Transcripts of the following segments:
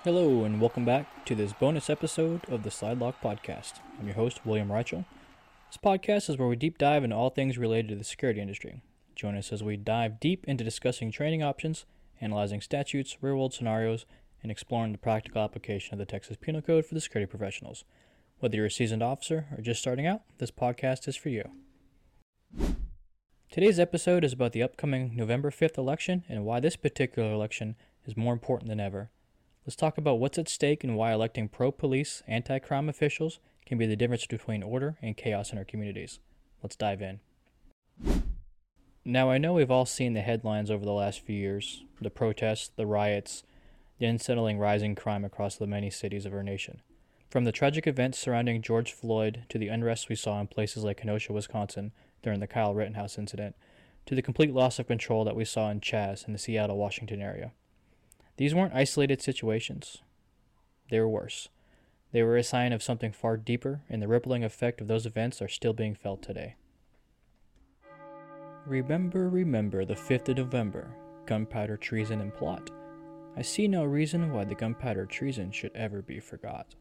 Hello and welcome back to this bonus episode of the Slidelock Podcast. I'm your host, William Reichel. This podcast is where we deep dive into all things related to the security industry. Join us as we dive deep into discussing training options, analyzing statutes, real-world scenarios, and exploring the practical application of the Texas Penal Code for the security professionals. Whether you're a seasoned officer or just starting out, this podcast is for you. Today's episode is about the upcoming November 5th election and why this particular election is more important than ever. Let's talk about what's at stake and why electing pro-police, anti-crime officials can be the difference between order and chaos in our communities. Let's dive in. Now, I know we've all seen the headlines over the last few years, the protests, the riots, the unsettling rising crime across the many cities of our nation. From the tragic events surrounding George Floyd to the unrest we saw in places like Kenosha, Wisconsin during the Kyle Rittenhouse incident, to the complete loss of control that we saw in Chaz in the Seattle, Washington area. These weren't isolated situations. They were worse. They were a sign of something far deeper, and the rippling effect of those events are still being felt today. Remember the 5th of November, gunpowder treason and plot. I see no reason why the gunpowder treason should ever be forgot.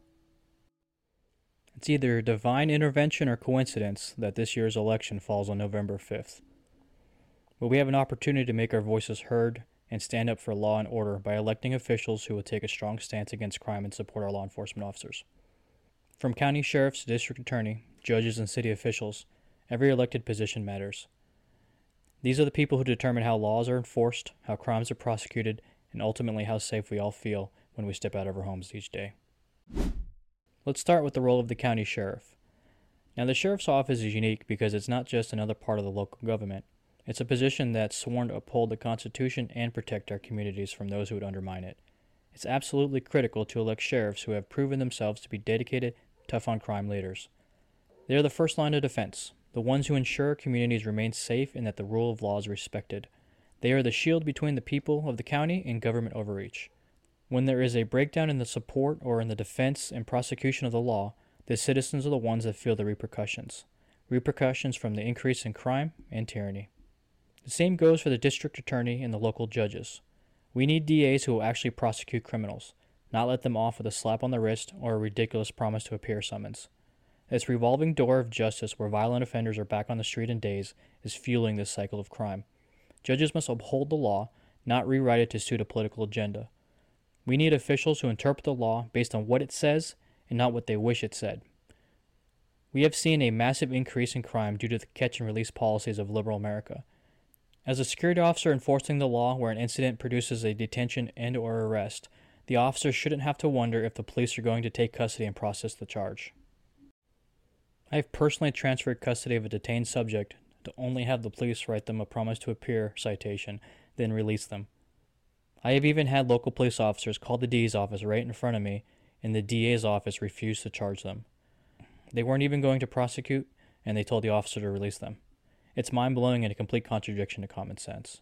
It's either divine intervention or coincidence that this year's election falls on November 5th. But we have an opportunity to make our voices heard and stand up for law and order by electing officials who will take a strong stance against crime and support our law enforcement officers. From county sheriffs to district attorney, judges, and city officials, every elected position matters. These are the people who determine how laws are enforced, how crimes are prosecuted, and ultimately how safe we all feel when we step out of our homes each day. Let's start with the role of the county sheriff. Now, the sheriff's office is unique because it's not just another part of the local government. It's a position that's sworn to uphold the Constitution and protect our communities from those who would undermine it. It's absolutely critical to elect sheriffs who have proven themselves to be dedicated, tough-on-crime leaders. They are the first line of defense, the ones who ensure communities remain safe and that the rule of law is respected. They are the shield between the people of the county and government overreach. When there is a breakdown in the support or in the defense and prosecution of the law, the citizens are the ones that feel the repercussions from the increase in crime and tyranny. The same goes for the district attorney and the local judges. We need DAs who will actually prosecute criminals, not let them off with a slap on the wrist or a ridiculous promise to appear summons. This revolving door of justice where violent offenders are back on the street in days is fueling this cycle of crime. Judges must uphold the law, not rewrite it to suit a political agenda. We need officials who interpret the law based on what it says and not what they wish it said. We have seen a massive increase in crime due to the catch and release policies of liberal America. As a security officer enforcing the law where an incident produces a detention and/or arrest, the officer shouldn't have to wonder if the police are going to take custody and process the charge. I have personally transferred custody of a detained subject to only have the police write them a promise to appear citation, then release them. I have even had local police officers call the DA's office right in front of me, and the DA's office refused to charge them. They weren't even going to prosecute, and they told the officer to release them. It's mind-blowing and a complete contradiction to common sense.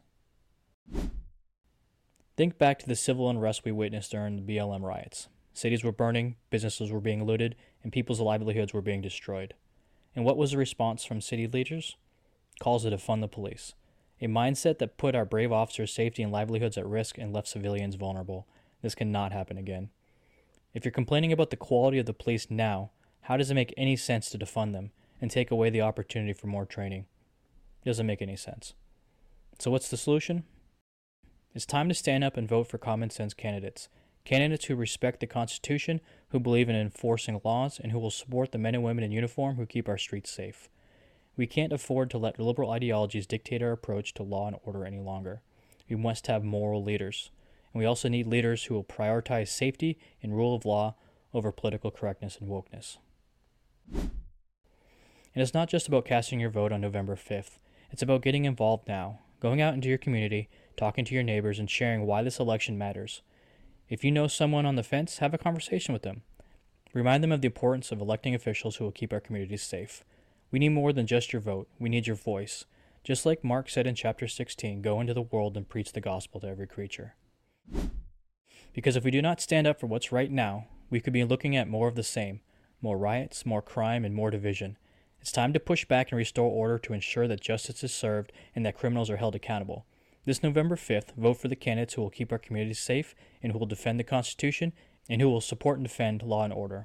Think back to the civil unrest we witnessed during the BLM riots. Cities were burning, businesses were being looted, and people's livelihoods were being destroyed. And what was the response from city leaders? Calls to defund the police. A mindset that put our brave officers' safety and livelihoods at risk and left civilians vulnerable. This cannot happen again. If you're complaining about the quality of the police now, how does it make any sense to defund them and take away the opportunity for more training? It doesn't make any sense. So what's the solution? It's time to stand up and vote for common sense candidates. Candidates who respect the Constitution, who believe in enforcing laws, and who will support the men and women in uniform who keep our streets safe. We can't afford to let liberal ideologies dictate our approach to law and order any longer. We must have moral leaders. And we also need leaders who will prioritize safety and rule of law over political correctness and wokeness. And it's not just about casting your vote on November 5th. It's about getting involved now, going out into your community, talking to your neighbors, and sharing why this election matters. If you know someone on the fence, have a conversation with them. Remind them of the importance of electing officials who will keep our communities safe. We need more than just your vote. We need your voice. Just like Mark said in chapter 16, go into the world and preach the gospel to every creature. Because if we do not stand up for what's right now, we could be looking at more of the same. More riots, more crime, and more division. It's time to push back and restore order to ensure that justice is served and that criminals are held accountable. This November 5th, vote for the candidates who will keep our communities safe and who will defend the Constitution and who will support and defend law and order.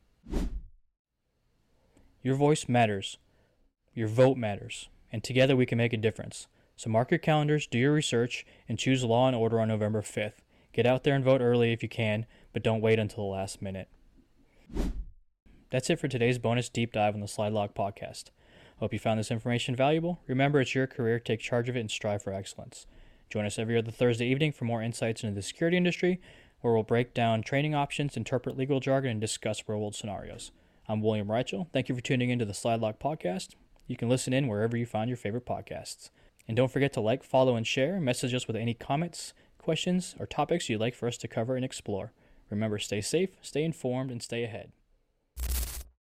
Your voice matters. Your vote matters. And together we can make a difference. So mark your calendars, do your research, and choose Law and Order on November 5th. Get out there and vote early if you can, but don't wait until the last minute. That's it for today's bonus deep dive on the Slide Log podcast. Hope you found this information valuable. Remember, it's your career. Take charge of it and strive for excellence. Join us every other Thursday evening for more insights into the security industry, where we'll break down training options, interpret legal jargon, and discuss real-world scenarios. I'm William Reichel. Thank you for tuning into the Slide Log podcast. You can listen in wherever you find your favorite podcasts. And don't forget to like, follow, and share. Message us with any comments, questions, or topics you'd like for us to cover and explore. Remember, stay safe, stay informed, and stay ahead.